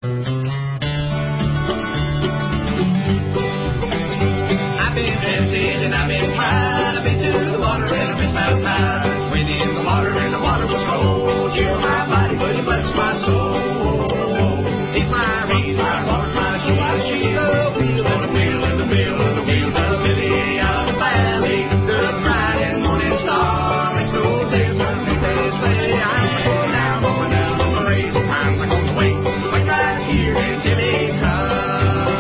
I've been tempted and I've been tried. I've been to the water and I've been baptized. Went in the water and the water was cold. Chilled my body, but it blessed my soul. He's my reed, my water's my shield. She's the wheel and the wheel and the wheel and the wheel, the lily of the valley, the bright and morning star. It's those days when they say I'm going down on the parade. I'm going to wait right here until he comes.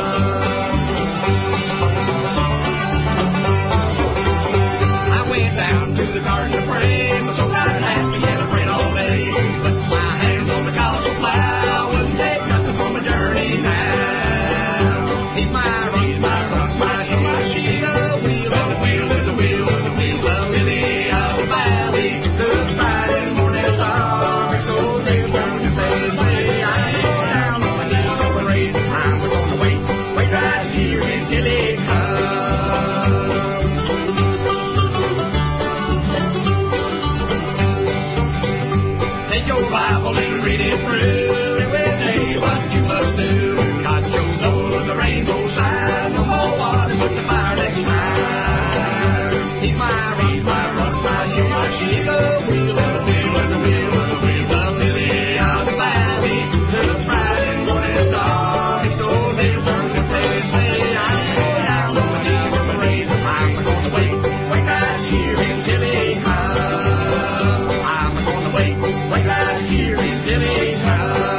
I went down to the garden to pray, but so got it happy and I prayed all day. But my hands on the gospel plow wouldn't take nothing from a journey now. He's my reed, my rock, my shield. She's the wheel and the wheel and the wheel and the wheel, the lily of the valley, the bright and morning star. It's those days when they say I'm going down on my knees on the parade. I'm going to wait right here until he comes. Take your Bible and read it through. It will tell you what you must do. God shows over the rainbow side. No more water but the fire next time. He's my reed, my rock, my shield. She's the wheel and the wheel and the wheel and the wheel, the lily of the valley, the bright and morning star. It's those days when they say I'm going down on my knees on the parade. I'm going to wait right here until he comes. I'm going to wait right here until he comes.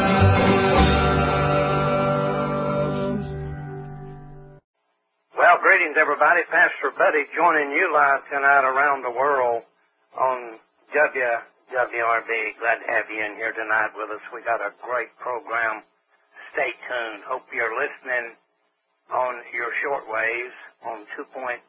Well, greetings, everybody. Pastor Buddy joining you live tonight around the world on WWRB. Glad to have you in here tonight with us. We got a great program. Stay tuned. Hope you're listening on your shortwaves on 2.390,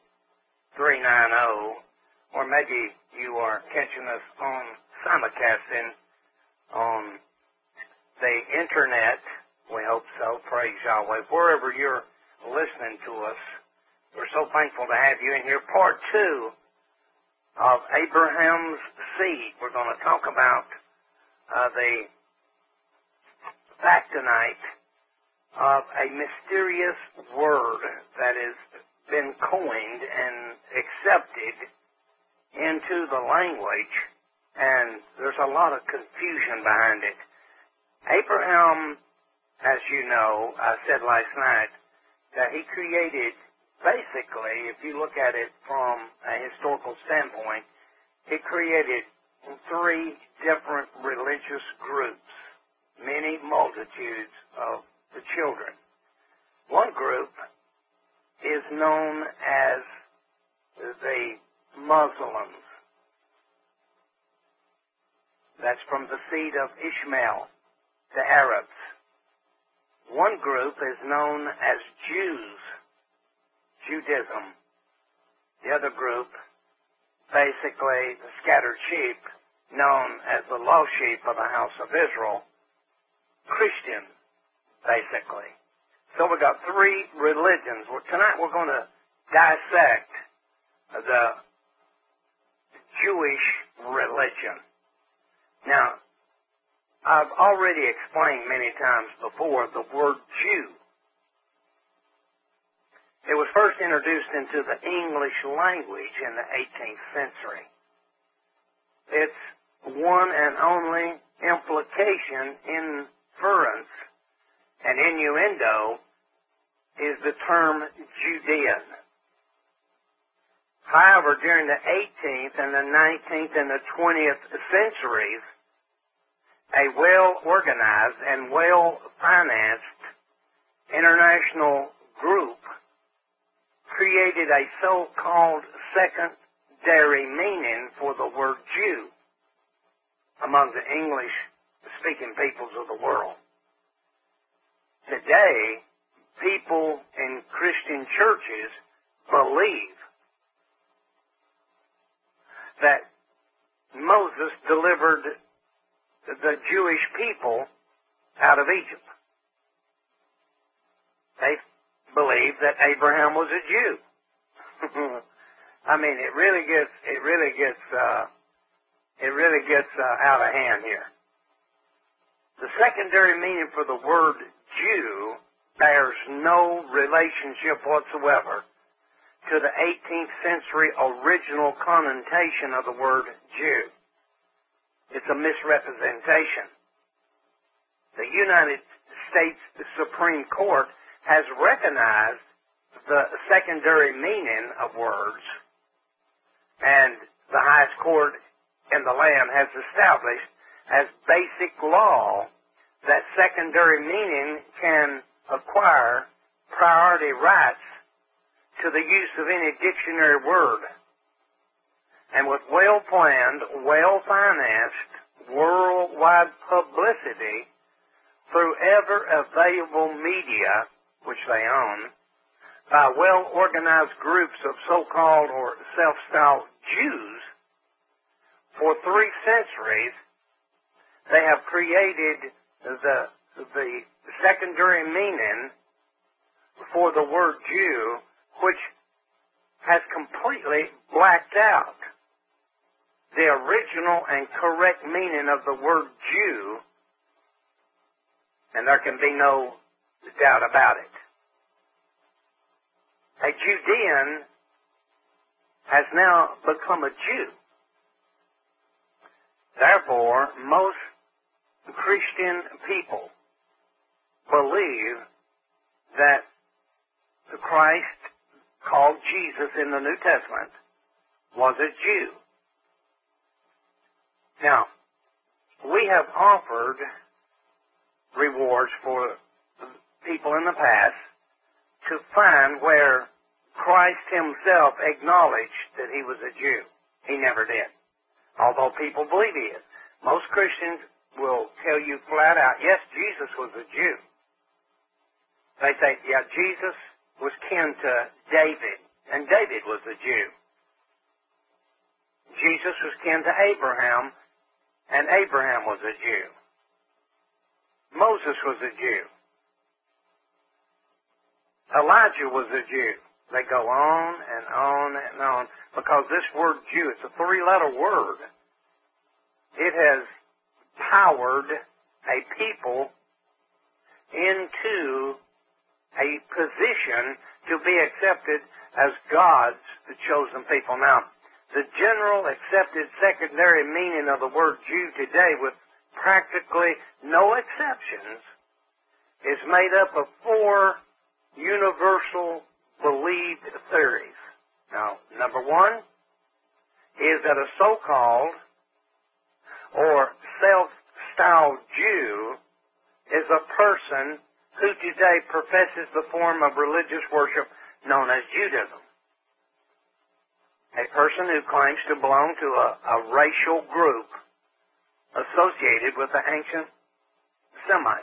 or maybe you are catching us on simulcasting on the internet. We hope so. Praise Yahweh. Wherever you're listening to us, we're so thankful to have you in here. Part 2 of Abraham's seed. We're going to talk about the fact tonight of a mysterious word that has been coined and accepted into the language, and there's a lot of confusion behind it. Abraham, as you know, I said last night that he created, basically, if you look at it from a historical standpoint, he created 3 different religious groups, many multitudes of the children. One group is known as the Muslims. That's from the seed of Ishmael, the Arabs. One group is known as Jews, Judaism. The other group, basically the scattered sheep, known as the lost sheep of the house of Israel, Christian, basically. So we got 3 religions. Well, tonight we're going to dissect the Jewish religion. Now, I've already explained many times before the word Jew. It was first introduced into the English language in the 18th century. Its one and only implication, inference, and innuendo is the term Judean. However, during the 18th and the 19th and the 20th centuries, a well-organized and well-financed international group created a so-called secondary meaning for the word Jew among the English-speaking peoples of the world. Today, people in Christian churches believe that Moses delivered the Jewish people out of Egypt. They believe that Abraham was a Jew. I mean, it really gets out of hand here. The secondary meaning for the word Jew bears no relationship whatsoever to the 18th century original connotation of the word Jew. It's a misrepresentation. The United States Supreme Court has recognized the secondary meaning of words, and the highest court in the land has established as basic law that secondary meaning can acquire priority rights to the use of any dictionary word. And with well-planned, well-financed, worldwide publicity through ever-available media, which they own, by well-organized groups of so-called or self-styled Jews, for 3 centuries, they have created the secondary meaning for the word Jew, which has completely blacked out the original and correct meaning of the word Jew, and there can be no doubt about it. A Judean has now become a Jew. Therefore, most Christian people believe that the Christ called Jesus in the New Testament was a Jew. Now, we have offered rewards for people in the past to find where Christ himself acknowledged that he was a Jew. He never did, although people believe he is. Most Christians will tell you flat out, yes, Jesus was a Jew. They say, yeah, Jesus was kin to David, and David was a Jew. Jesus was kin to Abraham, and Abraham was a Jew. Moses was a Jew. Elijah was a Jew. They go on and on and on, because this word Jew, it's a 3-letter word. It has powered a people into a position to be accepted as God's chosen people. Now, the general accepted secondary meaning of the word Jew today, with practically no exceptions, is made up of 4 universal believed theories. Now, number 1 is that a so-called or self-styled Jew is a person who today professes the form of religious worship known as Judaism. A person who claims to belong to a racial group associated with the ancient Semites.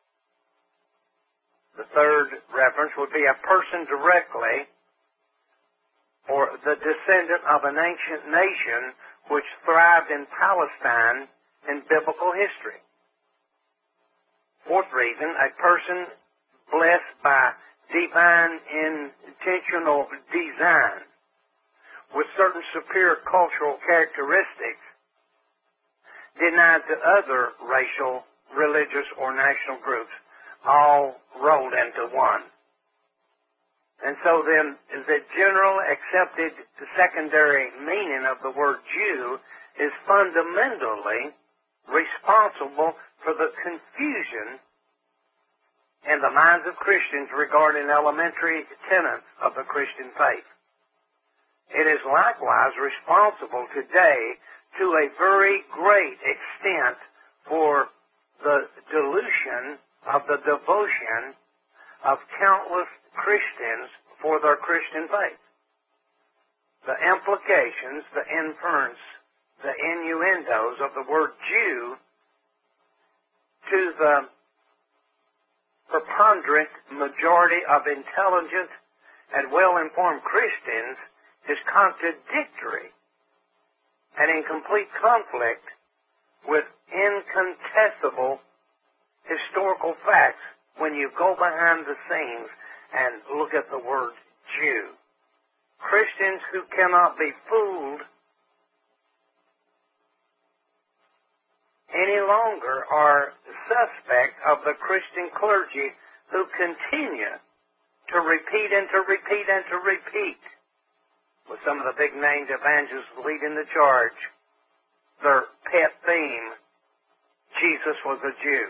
The third reference would be a person directly or the descendant of an ancient nation which thrived in Palestine in biblical history. Fourth reason, a person blessed by divine intentional design with certain superior cultural characteristics denied to other racial, religious, or national groups, all rolled into one. And so then the general accepted secondary meaning of the word Jew is fundamentally responsible for the confusion in the minds of Christians regarding elementary tenets of the Christian faith. It is likewise responsible today to a very great extent for the dilution of the devotion of countless Christians for their Christian faith. The implications, the inference, the innuendos of the word Jew to the preponderant majority of intelligent and well-informed Christians is contradictory and in complete conflict with incontestable historical facts when you go behind the scenes and look at the word Jew. Christians who cannot be fooled any longer are suspect of the Christian clergy who continue to repeat and to repeat and to repeat, with some of the big named evangelists leading the charge, their pet theme, Jesus was a Jew.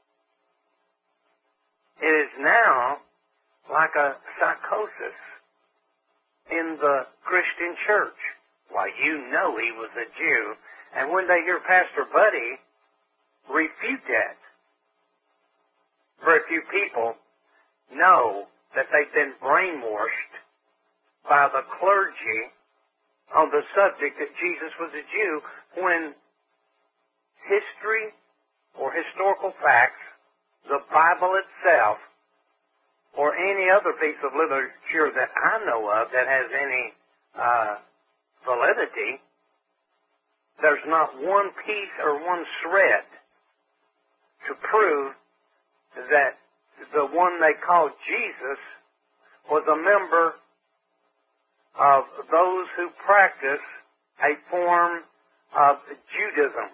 It is now like a psychosis in the Christian church. Why, you know he was a Jew. And when they hear Pastor Buddy refute that, very few people know that they've been brainwashed by the clergy on the subject that Jesus was a Jew, when history or historical facts, the Bible itself, or any other piece of literature that I know of that has any validity, there's not one piece or one thread to prove that the one they called Jesus was a member of those who practice a form of Judaism,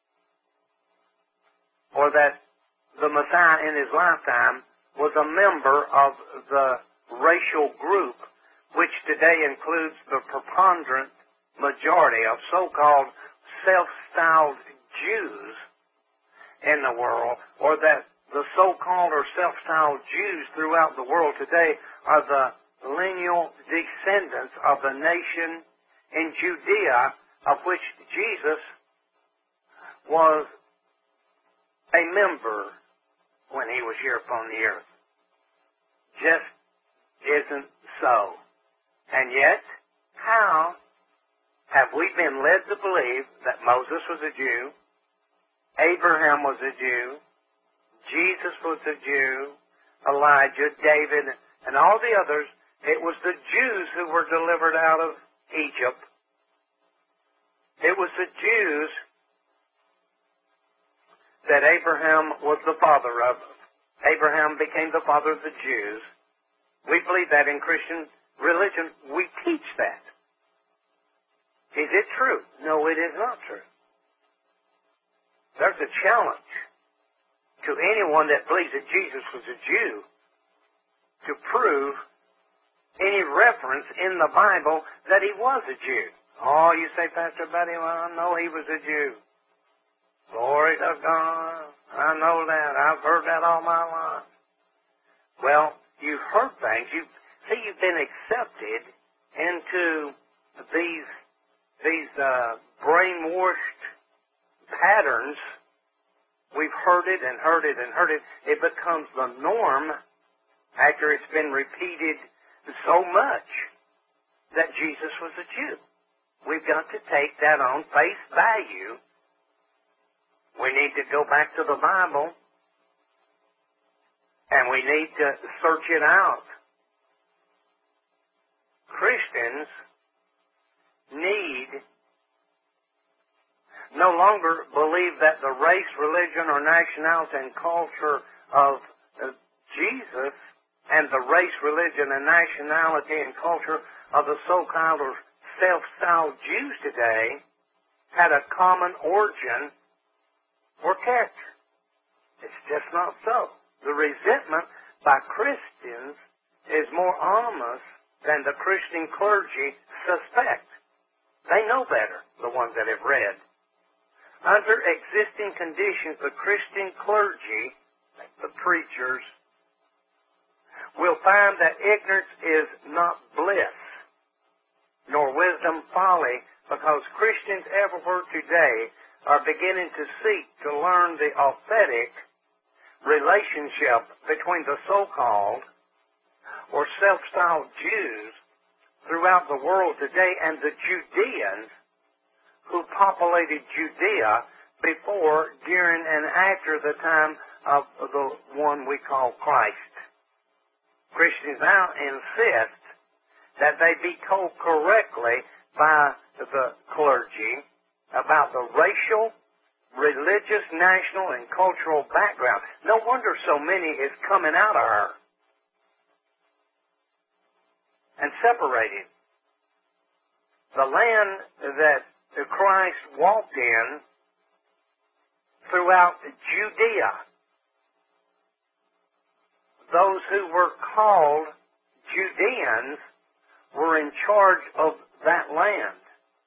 or that the Messiah in his lifetime was a member of the racial group, which today includes the preponderant majority of so-called self-styled Jews in the world, or that the so-called or self-styled Jews throughout the world today are the lineal descendants of the nation in Judea, of which Jesus was a member when he was here upon the earth. Just isn't so. And yet, how have we been led to believe that Moses was a Jew, Abraham was a Jew, Jesus was a Jew, Elijah, David, and all the others? It was the Jews who were delivered out of Egypt. It was the Jews that Abraham was the father of. Abraham became the father of the Jews. We believe that in Christian religion. We teach that. Is it true? No, it is not true. There's a challenge to anyone that believes that Jesus was a Jew to prove any reference in the Bible that he was a Jew. Oh, you say, Pastor Buddy, well, I know he was a Jew. Glory to God. I know that. I've heard that all my life. Well, you've heard things. You've been accepted into these brainwashed patterns. We've heard it and heard it and heard it. It becomes the norm after it's been repeated so much that Jesus was a Jew. We've got to take that on face value. We need to go back to the Bible, and we need to search it out. Christians need no longer believe that the race, religion, or nationality and culture of Jesus and the race, religion, and nationality and culture of the so-called or self-styled Jews today had a common origin or character. It's just not so. The resentment by Christians is more ominous than the Christian clergy suspect. They know better, the ones that have read. Under existing conditions, the Christian clergy, the preachers, will find that ignorance is not bliss, nor wisdom folly, because Christians everywhere today are beginning to seek to learn the authentic relationship between the so-called or self-styled Jews throughout the world today and the Judeans who populated Judea before, during, and after the time of the one we call Christ. Christians now insist that they be told correctly by the clergy about the racial, religious, national, and cultural background. No wonder so many is coming out of her and separated. The land that Christ walked in throughout Judea. Those who were called Judeans were in charge of that land.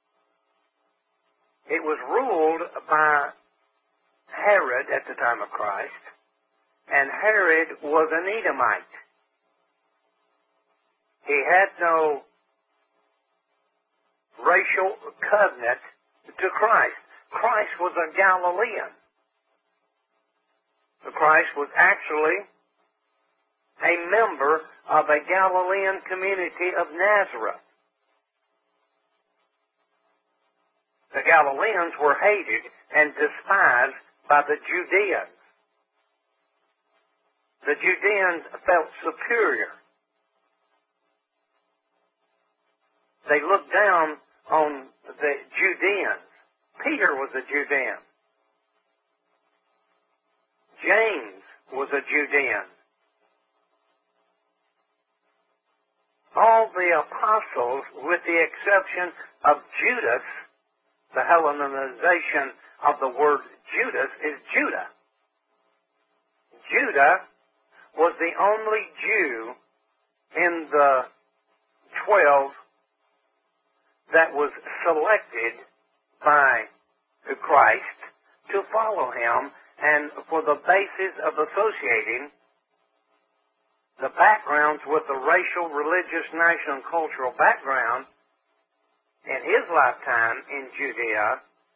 It was ruled by Herod at the time of Christ, and Herod was an Edomite. He had no racial covenant to Christ. Christ was a Galilean. Christ was actually a member of a Galilean community of Nazareth. The Galileans were hated and despised by the Judeans. The Judeans felt superior. They looked down on the Judeans. Peter was a Judean. James was a Judean. All the apostles, with the exception of Judas, the Hellenization of the word Judas is Judah. Judah was the only Jew in the 12 that was selected by Christ to follow him, and for the basis of associating the backgrounds with the racial, religious, national, and cultural background in his lifetime in Judea,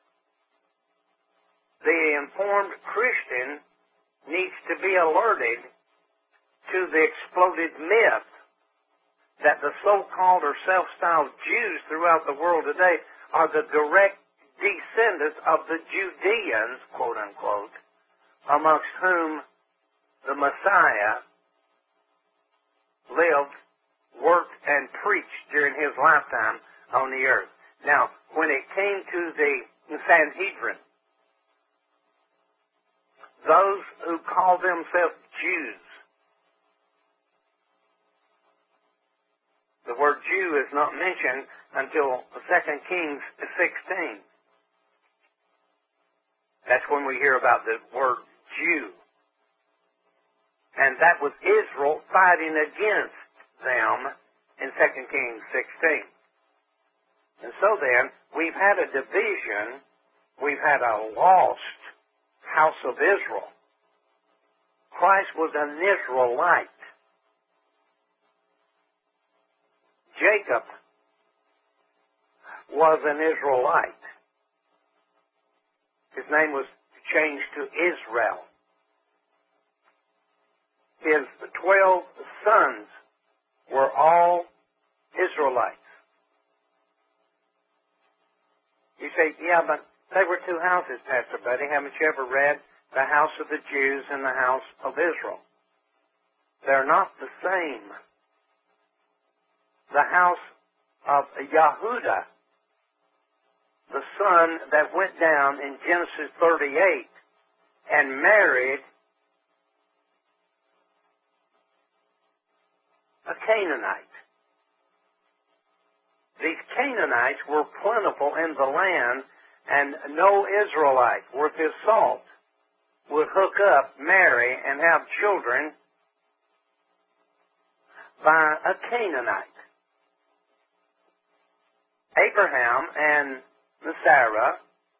the informed Christian needs to be alerted to the exploded myth that the so-called or self-styled Jews throughout the world today are the direct descendants of the Judeans, quote unquote, amongst whom the Messiah lived, worked, and preached during his lifetime on the earth. Now, when it came to the Sanhedrin, those who call themselves Jews, the word Jew is not mentioned until 2 Kings 16. That's when we hear about the word Jew. And that was Israel fighting against them in 2 Kings 16. And so then, we've had a division, we've had a lost house of Israel. Christ was an Israelite. Jacob was an Israelite. His name was changed to Israel. His 12 sons were all Israelites. You say, yeah, but they were two houses, Pastor Buddy. Haven't you ever read the house of the Jews and the house of Israel? They're not the same. The house of Yehuda, the son that went down in Genesis 38 and married a Canaanite. These Canaanites were plentiful in the land, and no Israelite worth his salt would hook up, marry, and have children by a Canaanite. Abraham and Sarah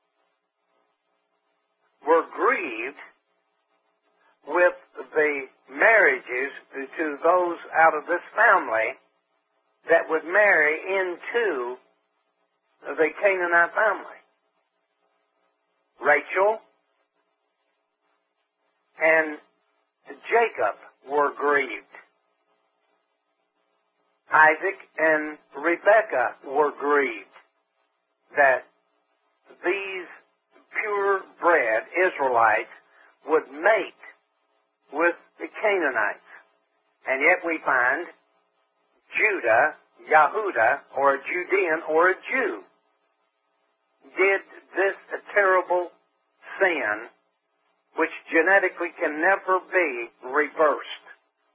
were grieved with the marriages to those out of this family that would marry into the Canaanite family. Rachel and Jacob were grieved. Isaac and Rebekah were grieved that these purebred Israelites would mate with the Canaanites. And yet we find Judah, Yehuda, or a Judean, or a Jew, did this terrible sin, which genetically can never be reversed.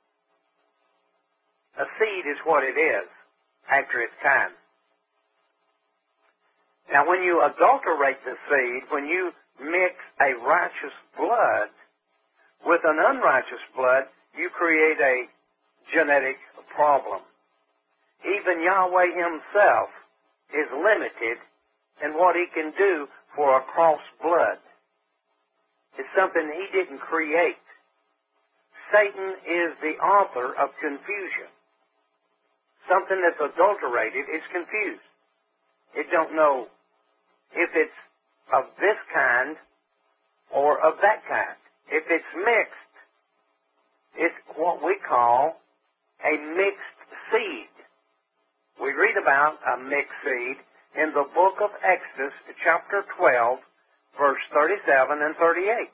A seed is what it is after its time. Now, when you adulterate the seed, when you mix a righteous blood with an unrighteous blood, you create a genetic problem. Even Yahweh himself is limited in what he can do for a cross blood. It's something he didn't create. Satan is the author of confusion. Something that's adulterated is confused. It don't know if it's of this kind or of that kind. If it's mixed, it's what we call a mixed seed. We read about a mixed seed in the book of Exodus, chapter 12, verse 37 and 38.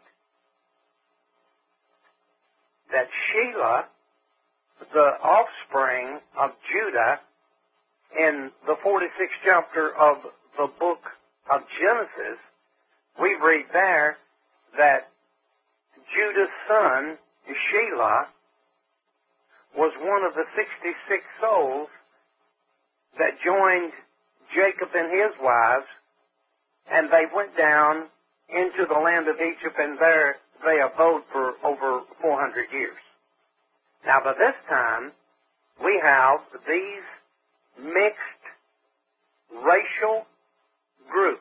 That Shelah, the offspring of Judah, in the 46th chapter of the book of Genesis, we read there that Judah's son, Shelah, was one of the 66 souls that joined Jacob and his wives, and they went down into the land of Egypt, and there they abode for over 400 years. Now, by this time, we have these mixed racial groups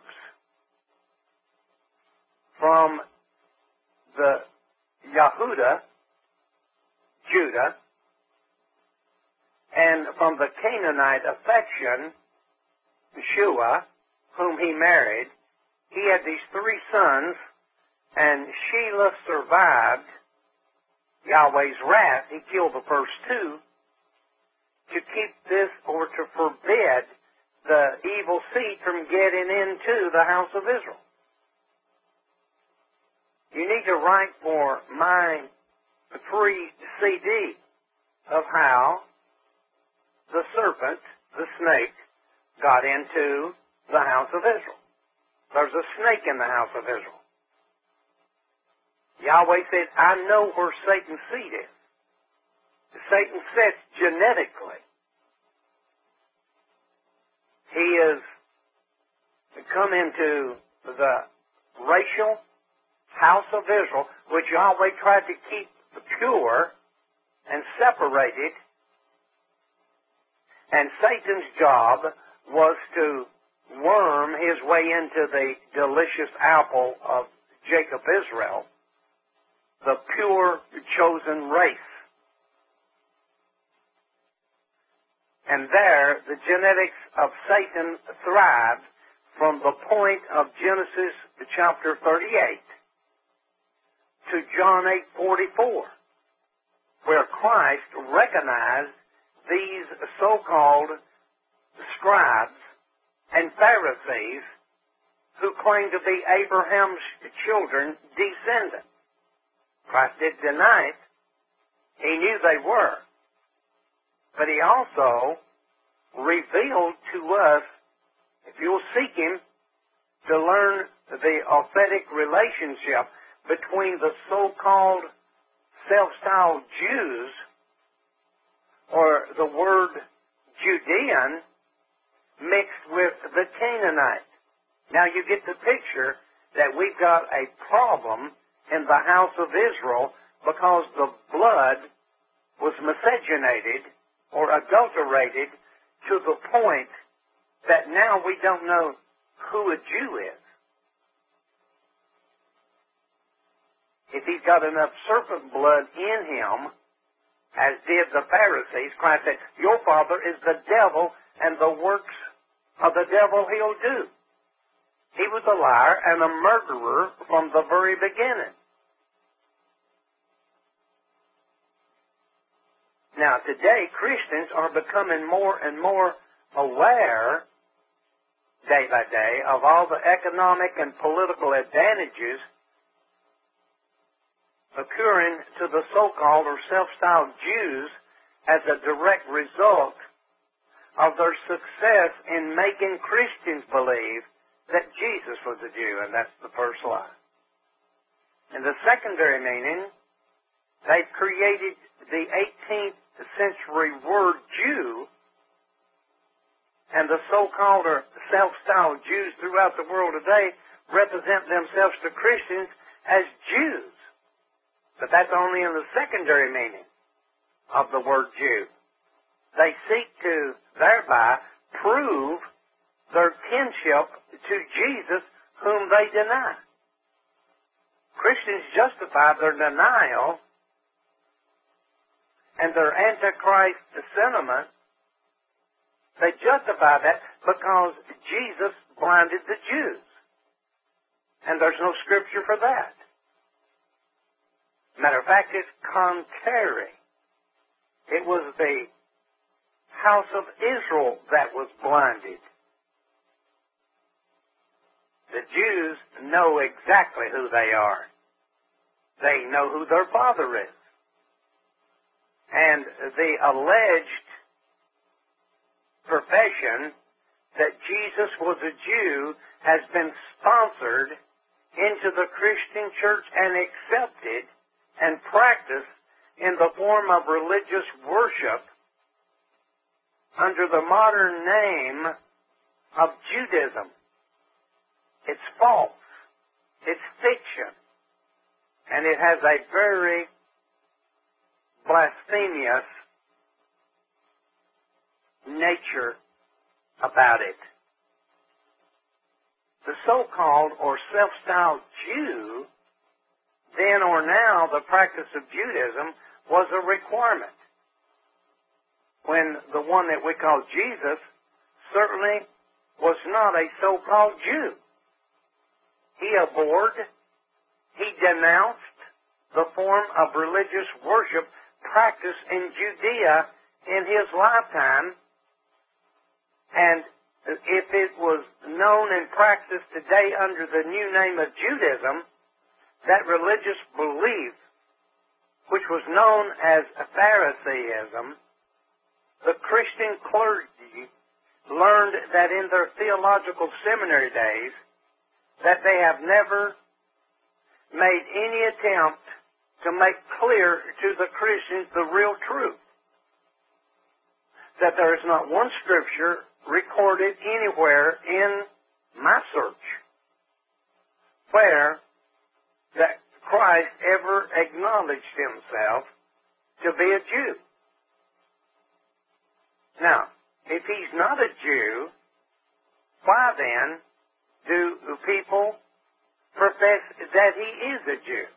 from the Yehuda, Judah, and from the Canaanite affection, Shua, whom he married. He had these three sons, and Shelah survived Yahweh's wrath. He killed the first two to keep this, or to forbid the evil seed from getting into the house of Israel. You need to write for my free CD of how the serpent, the snake, got into the house of Israel. There's a snake in the house of Israel. Yahweh said, I know where Satan's seed is. Satan sits genetically. He has come into the racial house of Israel, which Yahweh tried to keep pure and separated. And Satan's job was to worm his way into the delicious apple of Jacob Israel, the pure chosen race. And there, the genetics of Satan thrived from the point of Genesis chapter 38 to John 8:44, where Christ recognized these so-called scribes and Pharisees who claimed to be Abraham's children, descendants. Christ didn't deny it. He knew they were. But he also revealed to us, if you'll seek him, to learn the authentic relationship between the so-called self-styled Jews, or the word Judean, mixed with the Canaanite. Now you get the picture that we've got a problem in the house of Israel because the blood was miscegenated or adulterated to the point that now we don't know who a Jew is. If he's got enough serpent blood in him, as did the Pharisees, Christ said, your father is the devil, and the works of the devil he'll do. He was a liar and a murderer from the very beginning. Now, today, Christians are becoming more and more aware, day by day, of all the economic and political advantages occurring to the so-called or self-styled Jews as a direct result of their success in making Christians believe that Jesus was a Jew, and that's the first lie. And the secondary meaning, they've created the 18th century word Jew, and the so-called or self-styled Jews throughout the world today represent themselves to Christians as Jews. But that's only in the secondary meaning of the word Jew. They seek to thereby prove their kinship to Jesus, whom they deny. Christians justify their denial and their Antichrist sentiment. They justify that because Jesus blinded the Jews. And there's no scripture for that. Matter of fact, it's contrary. It was the house of Israel that was blinded. The Jews know exactly who they are. They know who their father is. And the alleged profession that Jesus was a Jew has been sponsored into the Christian church and accepted and practiced in the form of religious worship under the modern name of Judaism. It's false. It's fiction. And it has a very blasphemous nature about it. The so-called or self-styled Jew, then or now, the practice of Judaism was a requirement. When the one that we call Jesus certainly was not a so-called Jew. He abhorred, he denounced the form of religious worship practiced in Judea in his lifetime, and if it was known and practiced today under the new name of Judaism, that religious belief, which was known as Pharisaism, the Christian clergy learned that in their theological seminary days that they have never made any attempt to make clear to the Christians the real truth. That there is not one scripture recorded anywhere in my search where that Christ ever acknowledged himself to be a Jew. Now, if he's not a Jew, why then do people profess that he is a Jew?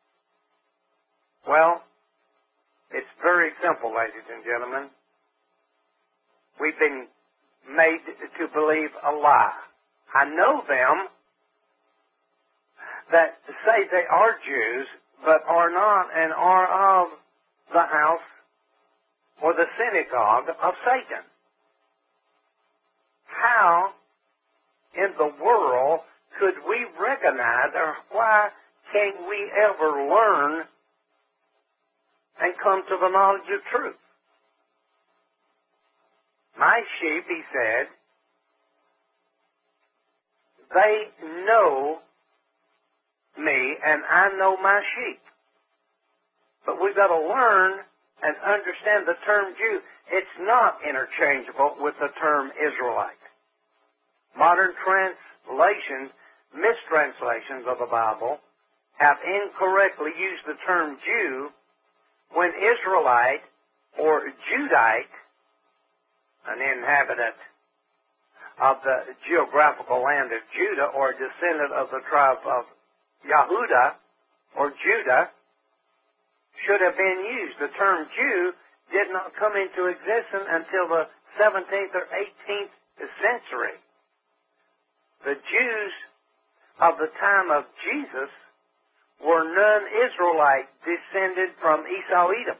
Well, it's very simple, ladies and gentlemen. We've been made to believe a lie. I know them that say they are Jews, but are not and are of the house or the synagogue of Satan. How in the world could we recognize, or why can't we ever learn and come to the knowledge of truth? My sheep, he said, they know me and I know my sheep. But we've got to learn and understand the term Jew. It's not interchangeable with the term Israelite. Modern translations, mistranslations of the Bible, have incorrectly used the term Jew when Israelite or Judite, an inhabitant of the geographical land of Judah or a descendant of the tribe of Yehuda or Judah, should have been used. The term Jew did not come into existence until the 17th or 18th century. The Jews of the time of Jesus were non-Israelite, descended from Esau Edom,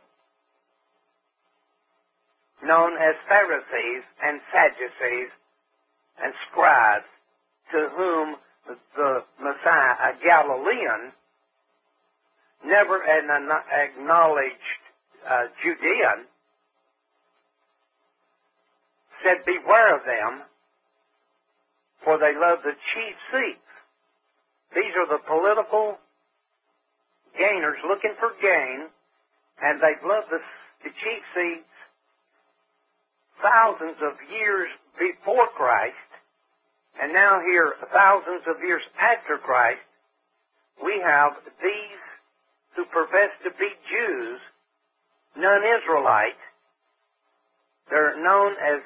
known as Pharisees and Sadducees and scribes, to whom the Messiah, a Galilean, never an acknowledged Judean, said, "Beware of them, for they love the chief seats." These are the political gainers looking for gain, and they've loved the chief seats thousands of years before Christ, And now here, thousands of years after Christ, we have these who profess to be Jews, non-Israelite. They're known as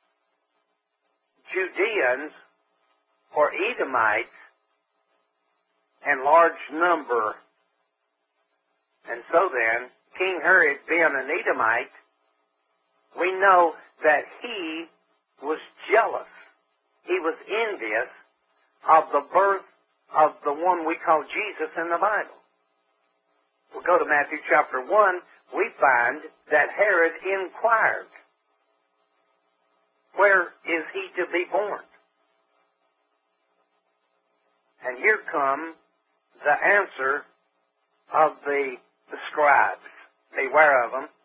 Judeans or Edomites in large number. And so then, King Herod being an Edomite, we know that he was jealous. He was envious of the birth of the one we call Jesus in the Bible. We'll go to Matthew chapter 1. We find that Herod inquired, where is he to be born? And here come the answer of the scribes. Beware of them.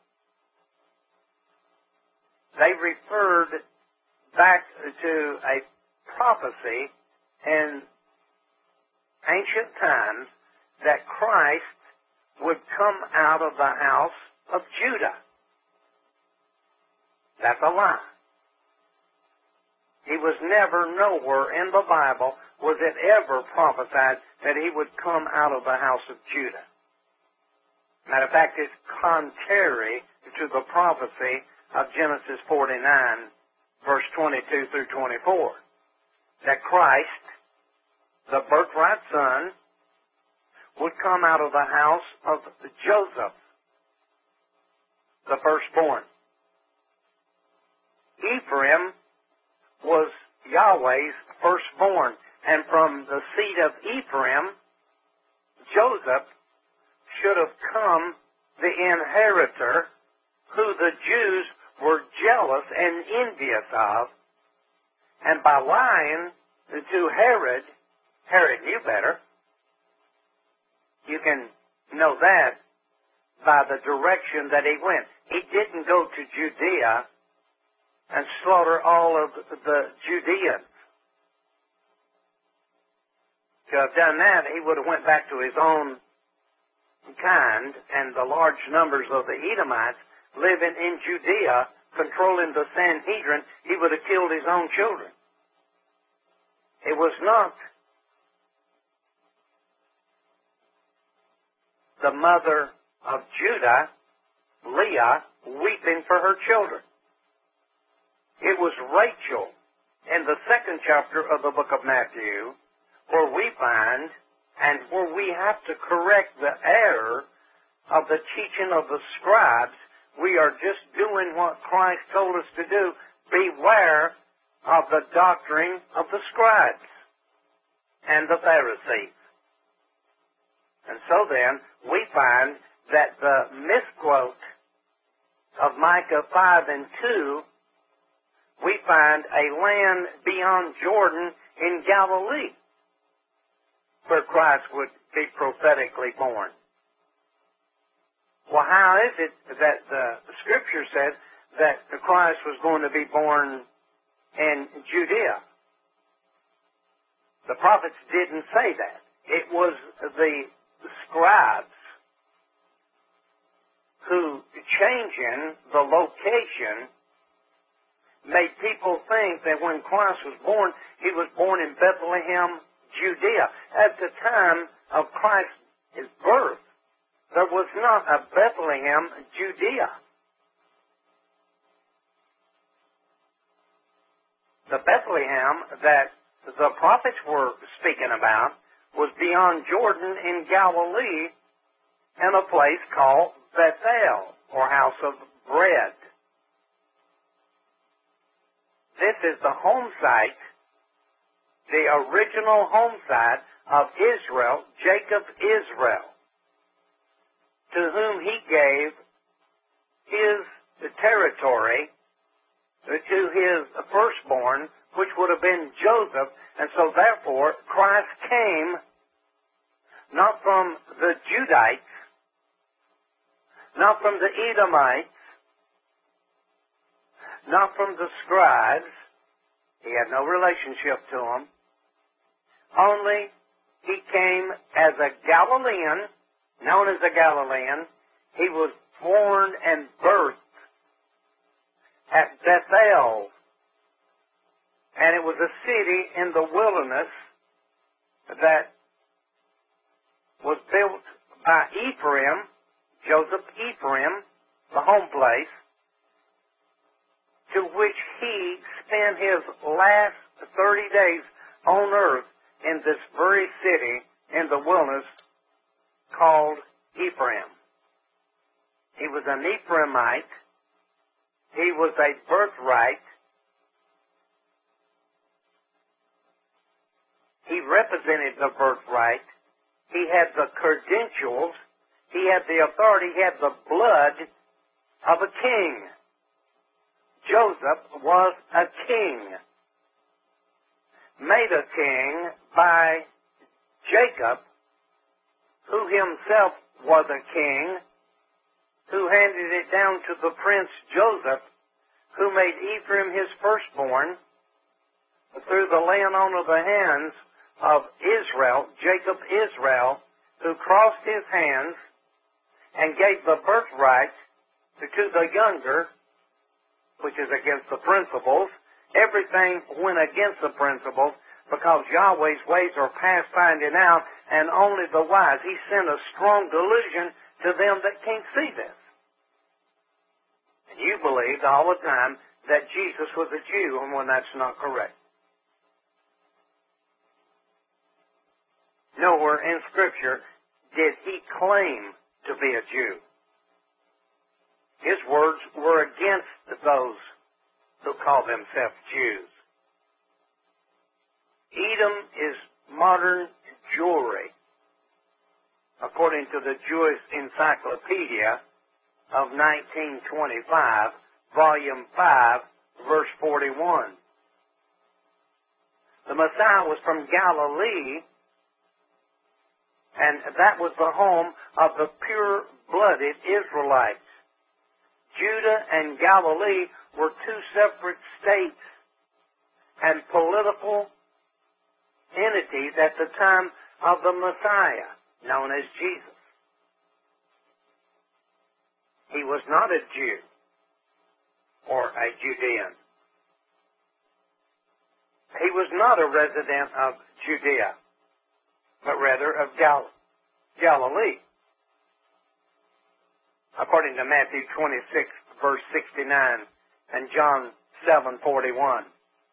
They referred back to a prophecy in ancient times that Christ would come out of the house of Judah. That's a lie. He was never nowhere in the Bible was it ever prophesied that he would come out of the house of Judah. Matter of fact, it's contrary to the prophecy of Genesis 49, verse 22 through 24, that Christ, the birthright son, would come out of the house of Joseph, the firstborn. Ephraim was Yahweh's firstborn, and from the seed of Ephraim, Joseph should have come the inheritor who the Jews were jealous and envious of, and by lying to Herod, Herod knew better. You can know that by the direction that he went. He didn't go to Judea and slaughter all of the Judeans. To have done that, he would have went back to his own kind and the large numbers of the Edomites living in Judea, controlling the Sanhedrin. He would have killed his own children. It was not the mother of Judah, Leah, weeping for her children. It was Rachel in the 2nd chapter of the book of Matthew, where we find and where we have to correct the error of the teaching of the scribes. We are just doing what Christ told us to do. Beware of the doctrine of the scribes and the Pharisees. And so then, we find that the misquote of Micah 5 and 2, we find a land beyond Jordan in Galilee, where Christ would be prophetically born. Well, how is it that the Scripture says that Christ was going to be born in Judea? The prophets didn't say that. It was the scribes who, changing the location, made people think that when Christ was born, he was born in Bethlehem, Judea. At the time of Christ's birth, there was not a Bethlehem, Judea. The Bethlehem that the prophets were speaking about was beyond Jordan in Galilee in a place called Bethel, or House of Bread. This is the home site, the original home site of Israel, Jacob Israel, to whom he gave his territory to his firstborn, which would have been Joseph. And so therefore, Christ came not from the Judites, not from the Edomites, not from the scribes. He had no relationship to them. Only he came as a Galilean, known as a Galilean. He was born and birthed at Bethel And it was a city in the wilderness that was built by Ephraim, Joseph Ephraim, the home place, to which he spent his last 30 days on earth in this very city in the wilderness called Ephraim. He was an Ephraimite. He was a birthright. He represented the birthright. He had the credentials. He had the authority. He had the blood of a king. Joseph was a king, made a king by Jacob, who himself was a king, who handed it down to the prince Joseph, who made Ephraim his firstborn, through the laying on of the hands of Israel, Jacob Israel, who crossed his hands and gave the birthright to the younger, which is against the principles. Everything went against the principles because Yahweh's ways are past finding out, and only the wise. He sent a strong delusion to them that can't see this. And you believed all the time that Jesus was a Jew, and when that's not correct. Nowhere in Scripture did he claim to be a Jew. His words were against those who call themselves Jews. Edom is modern Jewry, according to the Jewish Encyclopedia of 1925, Volume 5, verse 41. The Messiah was from Galilee, and that was the home of the pure-blooded Israelites. Judah and Galilee were two separate states and political entities at the time of the Messiah, known as Jesus. He was not a Jew or a Judean. He was not a resident of Judea, but rather of Galilee. According to Matthew 26, verse 69, and John 7:41.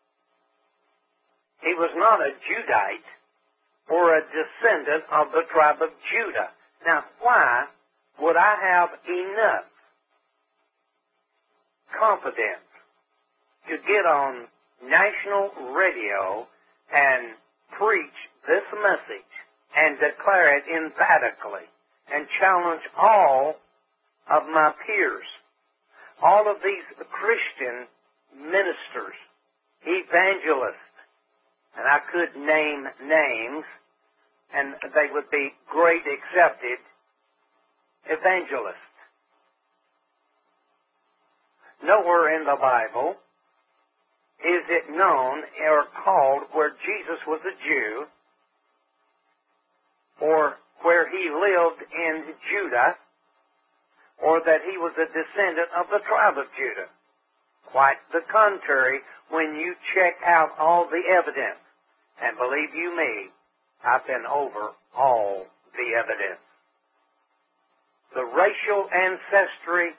He was not a Judite or a descendant of the tribe of Judah. Now, why would I have enough confidence to get on national radio and preach this message and declare it emphatically and challenge all of my peers, all of these Christian ministers, evangelists, and I could name names, and they would be great accepted evangelists. Nowhere in the Bible is it known or called where Jesus was a Jew or where he lived in Judah, or that he was a descendant of the tribe of Judah. Quite the contrary when you check out all the evidence. And believe you me, I've been over all the evidence. The racial ancestry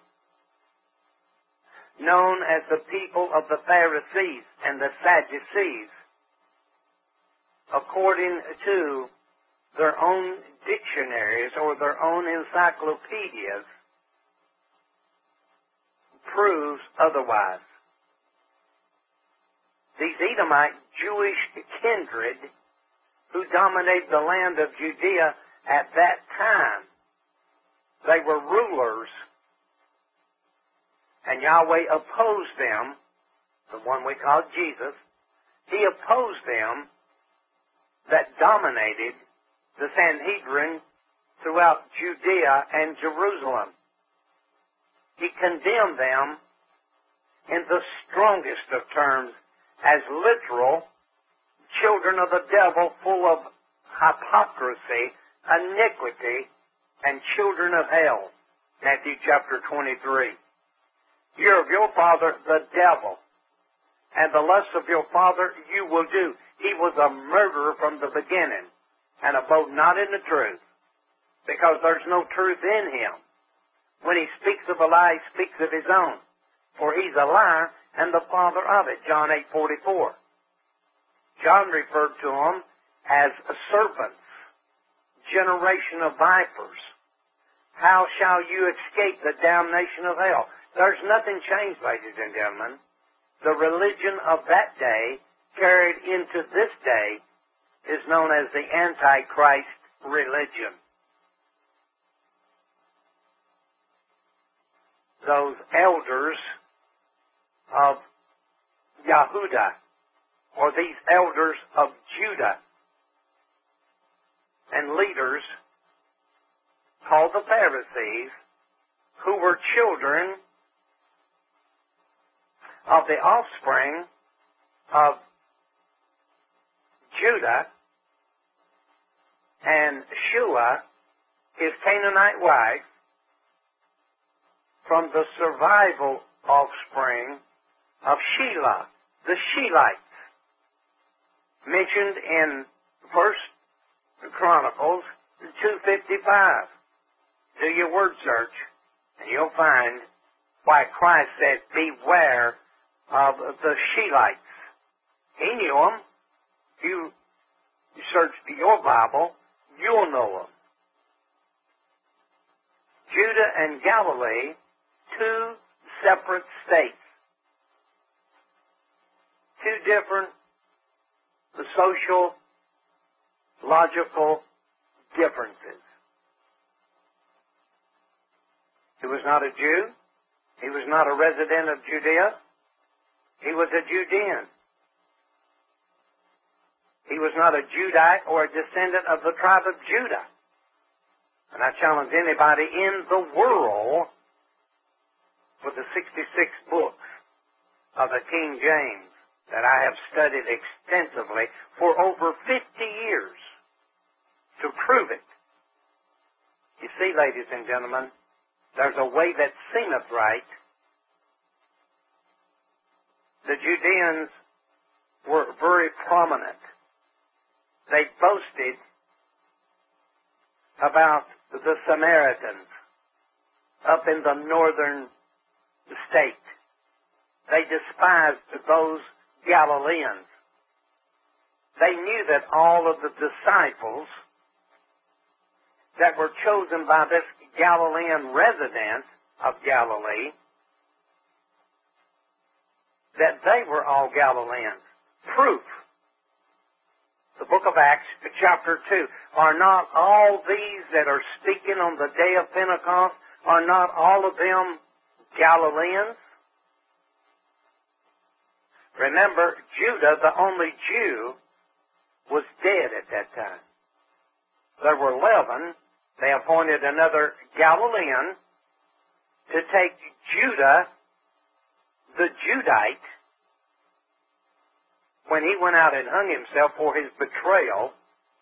known as the people of the Pharisees and the Sadducees, according to their own dictionaries or their own encyclopedias, proves otherwise. These Edomite Jewish kindred who dominated the land of Judea at that time, they were rulers, and Yahweh opposed them, the one we call Jesus. He opposed them that dominated the Sanhedrin throughout Judea and Jerusalem. He condemned them in the strongest of terms as literal children of the devil, full of hypocrisy, iniquity, and children of hell. Matthew chapter 23. You're of your father, the devil, and the lusts of your father you will do. He was a murderer from the beginning, and abode not in the truth, because there's no truth in him. When he speaks of a lie, he speaks of his own, for he's a liar and the father of it. John 8:44. John referred to them as serpents, generation of vipers. How shall you escape the damnation of hell? There's nothing changed, ladies and gentlemen. The religion of that day, carried into this day, is known as the Antichrist religion. Those elders of Yahudah, or these elders of Judah, and leaders called the Pharisees, who were children of the offspring of Judah, and Shua, his Canaanite wife, from the survival offspring of Shelah, the Shelites, mentioned in 1 Chronicles 2:55. Do your word search, and you'll find why Christ said, beware of the Shelites. He knew them. If you search your Bible, you'll know them. Judah and Galilee, two separate states. Two different social, logical differences. He was not a Jew. He was not a resident of Judea. He was a Judean. He was not a Judite or a descendant of the tribe of Judah. And I challenge anybody in the world with the 66 books of the King James that I have studied extensively for over 50 years to prove it. You see, ladies and gentlemen, there's a way that seemeth right. The Judeans were very prominent. They boasted about the Samaritans up in the northern state. They despised those Galileans. They knew that all of the disciples that were chosen by this Galilean resident of Galilee, that they were all Galileans. Proof. The book of Acts, chapter 2. Are not all these that are speaking on the day of Pentecost, are not all of them Galileans? Remember, Judah, the only Jew, was dead at that time. There were 11. They appointed another Galilean to take Judah, the Judite, when he went out and hung himself for his betrayal.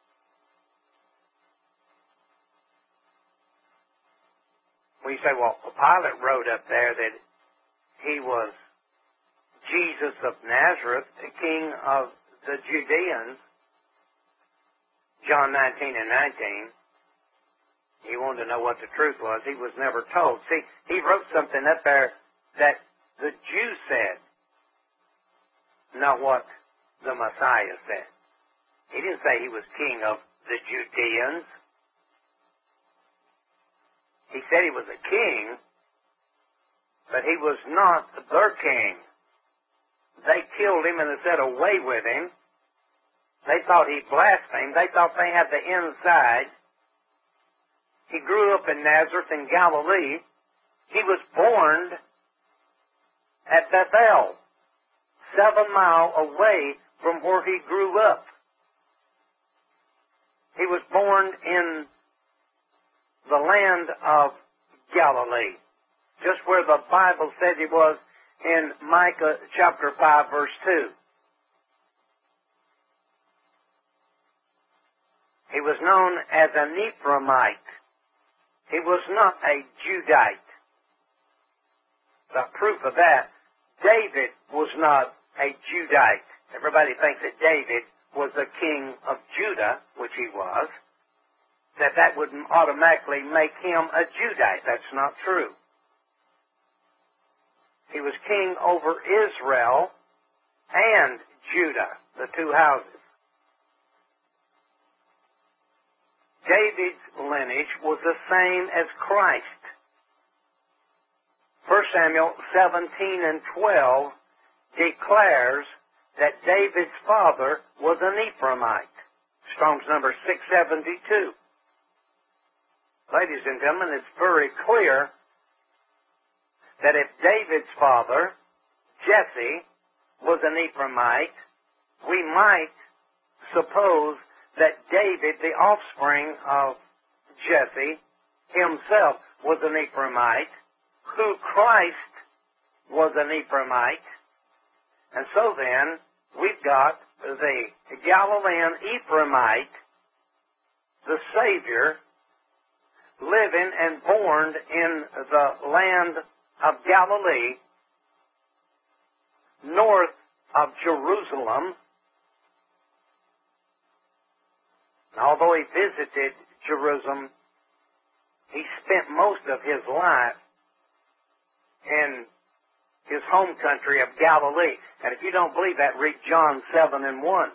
We say, well, Pilate wrote up there that he was Jesus of Nazareth, the King of the Judeans, John 19 and 19. He wanted to know what the truth was. He was never told. See, he wrote something up there that the Jews said, not what the Messiah said. He didn't say he was king of the Judeans. He said he was a king, but he was not their king. They killed him and they said away with him. They thought he blasphemed. They thought they had the inside. He grew up in Nazareth in Galilee. He was born at Bethel, 7 miles away from where he grew up. He was born in the land of Galilee, just where the Bible said he was in Micah chapter 5, verse 2. He was known as an Ephraimite. He was not a Judite. The proof of that, David was not a Judite. Everybody thinks that David was the king of Judah, which he was, that would automatically make him a Judite. That's not true. He was king over Israel and Judah, the two houses. David's lineage was the same as Christ. 1 Samuel 17 and 12 declares that David's father was an Ephraimite. Strong's number 672. Ladies and gentlemen, it's very clear that if David's father, Jesse, was an Ephraimite, we might suppose that David, the offspring of Jesse, himself was an Ephraimite, who Christ was an Ephraimite. And so then, we've got the Galilean Ephraimite, the Savior, living and born in the land of Galilee, north of Jerusalem. Although he visited Jerusalem, he spent most of his life in his home country of Galilee. And if you don't believe that, read John 7 and 1.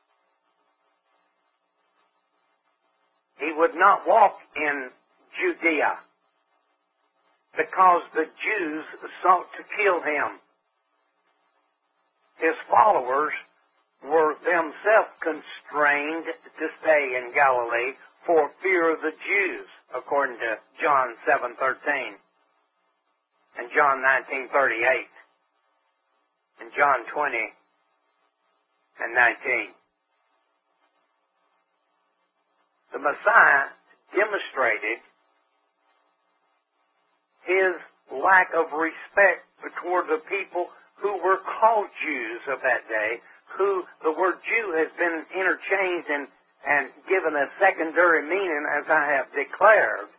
He would not walk in Judea because the Jews sought to kill him. His followers were themselves constrained to stay in Galilee for fear of the Jews, according to John 7:13 and John 19:38 and John 20 and 19. The Messiah demonstrated his lack of respect toward the people who were called Jews of that day, who the word Jew has been interchanged and given a secondary meaning, as I have declared.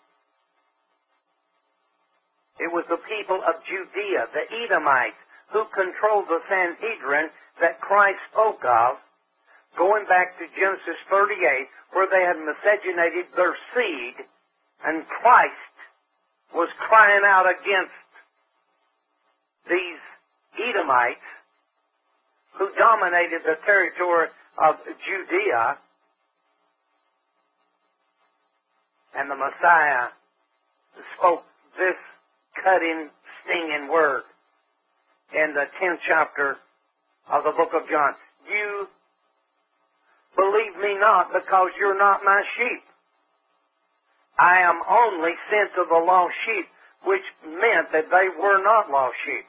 It was the people of Judea, the Edomites, who controlled the Sanhedrin that Christ spoke of, going back to Genesis 38, where they had miscegenated their seed, and Christ was crying out against these Edomites who dominated the territory of Judea. And the Messiah spoke this cutting, stinging word in the 10th chapter of the book of John. You believe me not because you're not my sheep. I am only sent to the lost sheep, which meant that they were not lost sheep.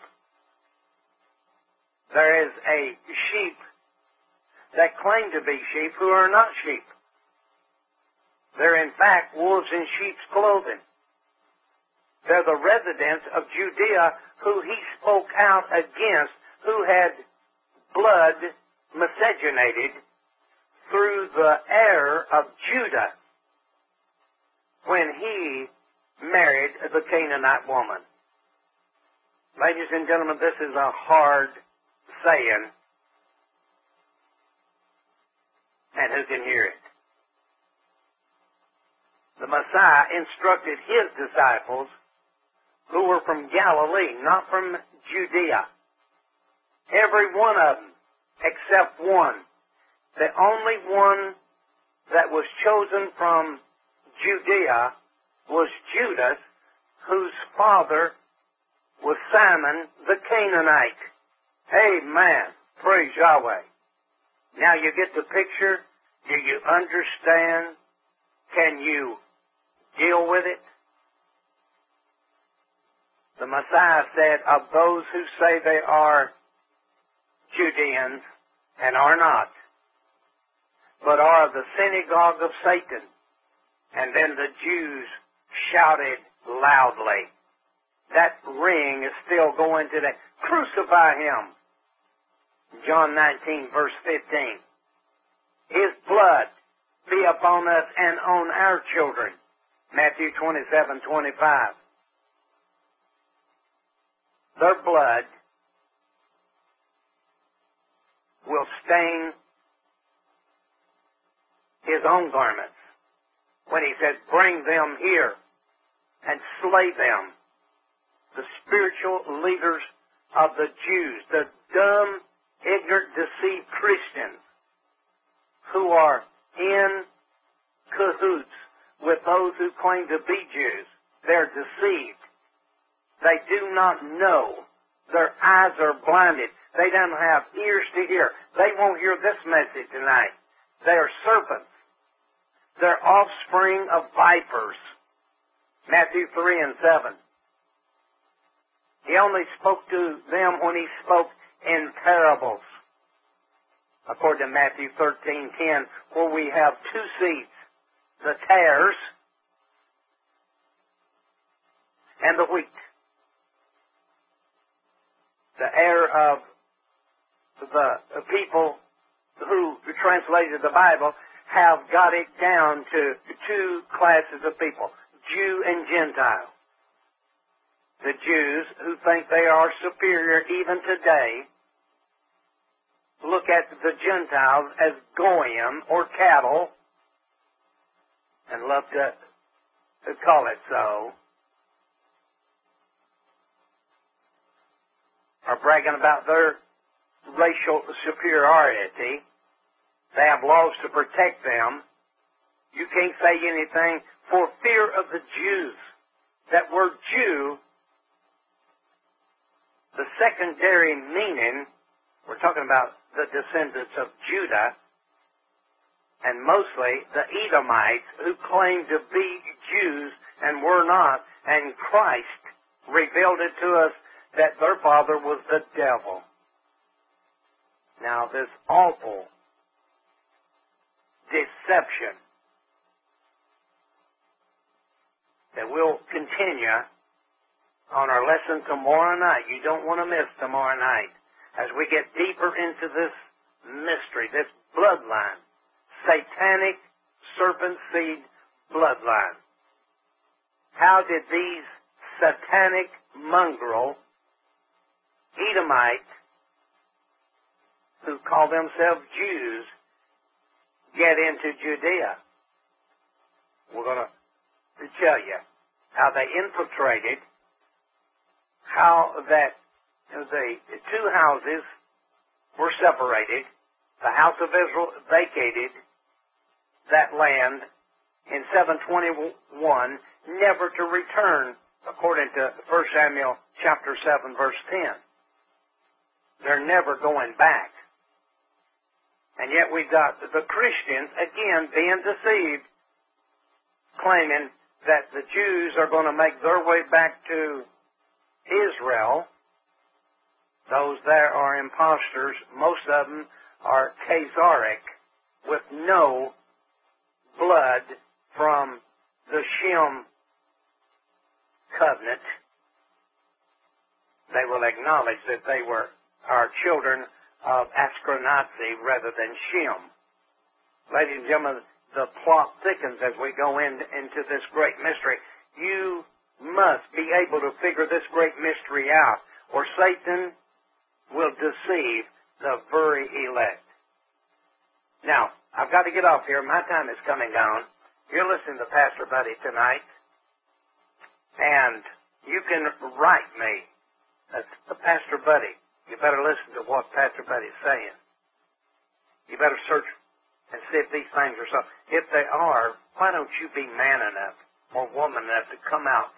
There is a sheep that claim to be sheep who are not sheep. They're in fact wolves in sheep's clothing. They're the residents of Judea who he spoke out against, who had blood miscegenated through the heir of Judah when he married the Canaanite woman. Ladies and gentlemen, this is a hard saying, and who can hear it? The Messiah instructed his disciples, who were from Galilee, not from Judea. Every one of them, except one. The only one that was chosen from Judea was Judas, whose father was Simon the Canaanite. Amen. Praise Yahweh. Now you get the picture? Do you understand? Can you deal with it? The Messiah said, of those who say they are Judeans and are not, but are of the synagogue of Satan. And then the Jews shouted loudly. That ring is still going today. Crucify him. John 19, verse 15. His blood be upon us and on our children. Matthew 27:25. Their blood stain his own garments when he said, bring them here and slay them. The spiritual leaders of the Jews, the dumb, ignorant, deceived Christians who are in cahoots with those who claim to be Jews. They're deceived. They do not know. Their eyes are blinded. They don't have ears to hear. They won't hear this message tonight. They are serpents. They're offspring of vipers. Matthew 3 and 7. He only spoke to them when he spoke in parables. According to Matthew 13:10, where we have two seeds, the tares and the wheat. The error of the people who translated the Bible have got it down to two classes of people, Jew and Gentile. The Jews, who think they are superior even today, look at the Gentiles as goyim or cattle and love to call it so, are bragging about their racial superiority. They have laws to protect them. You can't say anything for fear of the Jews. That word Jew, the secondary meaning, we're talking about the descendants of Judah, and mostly the Edomites who claimed to be Jews and were not, and Christ revealed it to us that their father was the devil. Now, this awful deception that will continue on our lesson tomorrow night. You don't want to miss tomorrow night as we get deeper into this mystery, this bloodline, satanic serpent seed bloodline. How did these satanic mongrel Edomites, who call themselves Jews, get into Judea? We're going to tell you how they infiltrated, how that the two houses were separated. The house of Israel vacated that land in 721, never to return, according to 1 Samuel chapter 7, verse 10. They're never going back. And yet we've got the Christians, again, being deceived, claiming that the Jews are going to make their way back to Israel. Those there are imposters. Most of them are Khazaric, with no blood from the Shem covenant. They will acknowledge that they are children of Ashkenazi rather than Shem. Ladies and gentlemen, the plot thickens as we go into this great mystery. You must be able to figure this great mystery out, or Satan will deceive the very elect. Now, I've got to get off here. My time is coming down. You're listening to Pastor Buddy tonight, and you can write me. That's Pastor Buddy. You better listen to what Pastor Buddy is saying. You better search and see if these things are so. If they are, why don't you be man enough or woman enough to come out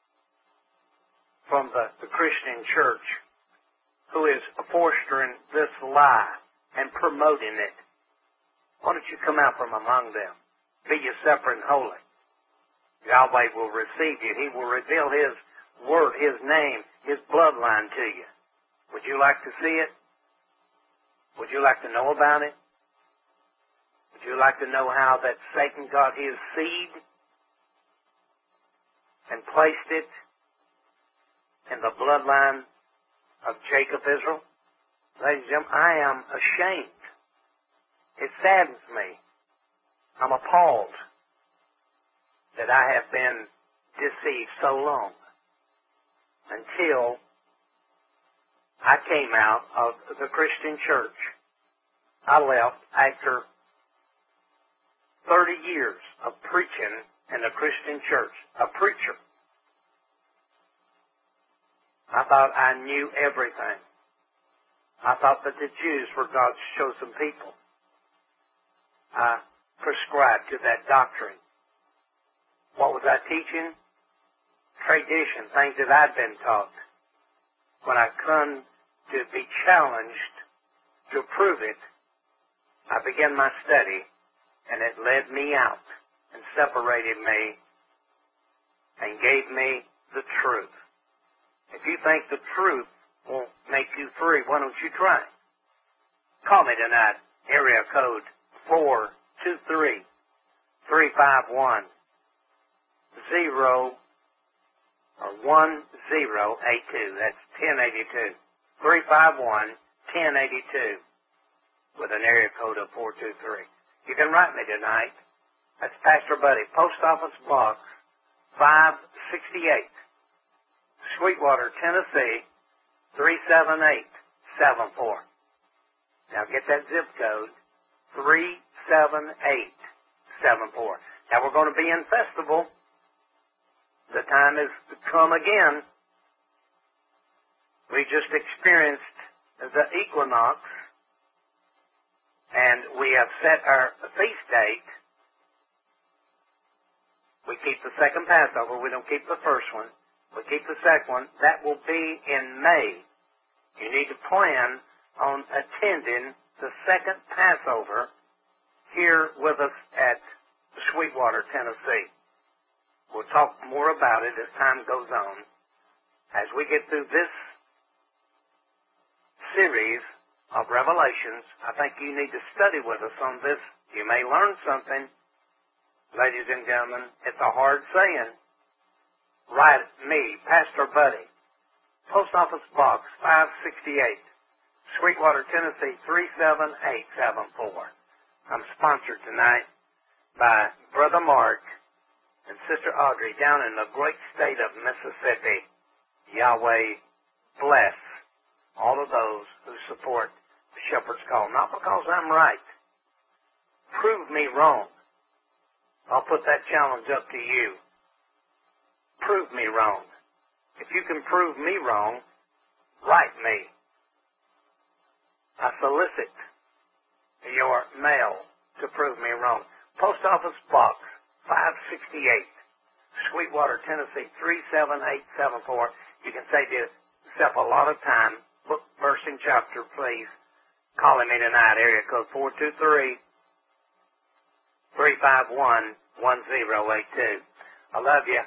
from the Christian church who is fostering this lie and promoting it? Why don't you come out from among them? Be ye separate and holy. Yahweh will receive you. He will reveal His word, His name, His bloodline to you. Would you like to see it? Would you like to know about it? Would you like to know how that Satan got his seed and placed it in the bloodline of Jacob Israel? Ladies and gentlemen, I am ashamed. It saddens me. I'm appalled that I have been deceived so long until I came out of the Christian church I left after 30 years of preaching in a Christian church, a preacher. I thought I knew everything. I thought that the Jews were God's chosen people. I prescribed to that doctrine. What was I teaching? Tradition, things that I'd been taught. When I come to be challenged to prove it, I began my study, and it led me out and separated me and gave me the truth. If you think the truth won't make you free, why don't you try? Call me tonight, area code 423-351-1082. That's 1082. 351-1082 with an area code of 423. You can write me tonight. That's Pastor Buddy, Post Office Box 568, Sweetwater, Tennessee 37874. Now get that zip code, 37874. Now we're going to be in festival. The time has come again. We just experienced the equinox, and we have set our feast date. We keep the second Passover. We don't keep the first one. We keep the second one. That will be in May. You need to plan on attending the second Passover here with us at Sweetwater, Tennessee. We'll talk more about it as time goes on. As we get through this series of Revelations, I think you need to study with us on this. You may learn something. Ladies and gentlemen, it's a hard saying. Write me, Pastor Buddy, Post Office Box 568, Sweetwater, Tennessee 37874. I'm sponsored tonight by Brother Mark and Sister Audrey down in the great state of Mississippi. Yahweh bless all of those who support the Shepherd's Call. Not because I'm right. Prove me wrong. I'll put that challenge up to you. Prove me wrong. If you can prove me wrong, write me. I solicit your mail to prove me wrong. Post Office Box 568, Sweetwater, Tennessee 37874. You can save yourself a lot of time. Book, verse, and chapter, please. Calling me tonight, area code 423-351-1082. I love you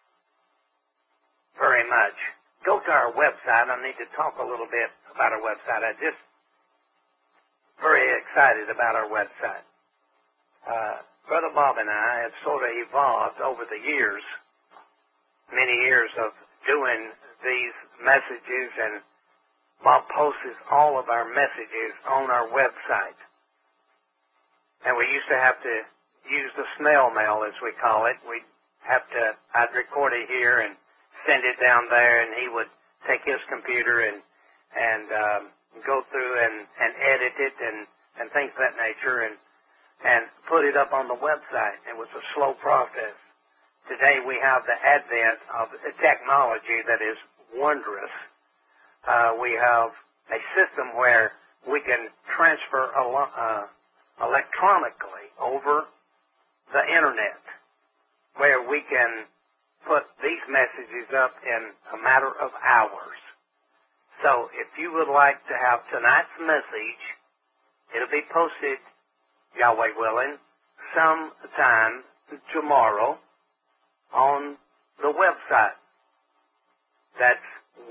very much. Go to our website. I need to talk a little bit about our website. I'm just very excited about our website. Brother Bob and I have sort of evolved over the years, many years of doing these messages, and Bob posts all of our messages on our website. And we used to have to use the snail mail, as we call it. I'd record it here and send it down there, and he would take his computer and go through and edit it and things of that nature and put it up on the website. It was a slow process. Today we have the advent of technology that is wondrous. We have a system where we can transfer electronically over the internet, where we can put these messages up in a matter of hours. So if you would like to have tonight's message, it'll be posted, Yahweh willing, sometime tomorrow on the website. That's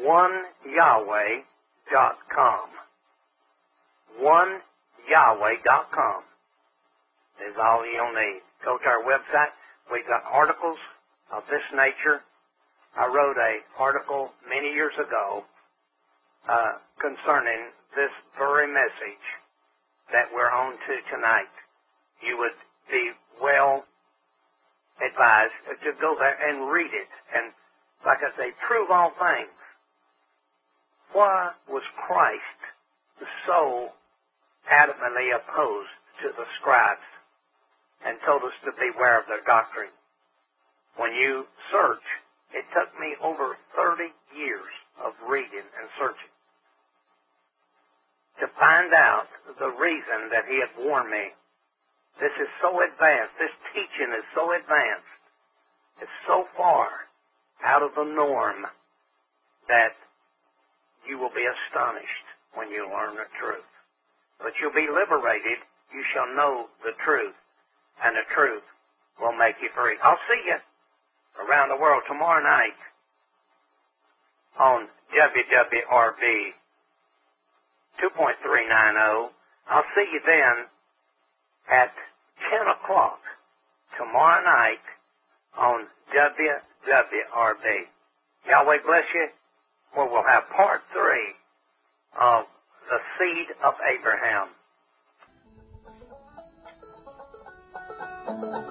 oneyahweh.com. oneyahweh.com is all you'll need. Go to our website. We've got articles of this nature. I wrote an article many years ago concerning this very message that we're on to tonight. You would be well advised to go there and read it. And like I say, prove all things. Why was Christ so adamantly opposed to the scribes and told us to beware of their doctrine. When you search, it took me over 30 years of reading and searching to find out the reason that he had warned me. This is so advanced. This teaching is so advanced. It's so far out of the norm that you will be astonished when you learn the truth. But you'll be liberated. You shall know the truth, and the truth will make you free. I'll see you around the world tomorrow night on WWRB 2.390. I'll see you then at 10 o'clock tomorrow night on WWRB. Yahweh bless you, where we'll have part 3 of the seed of Abraham.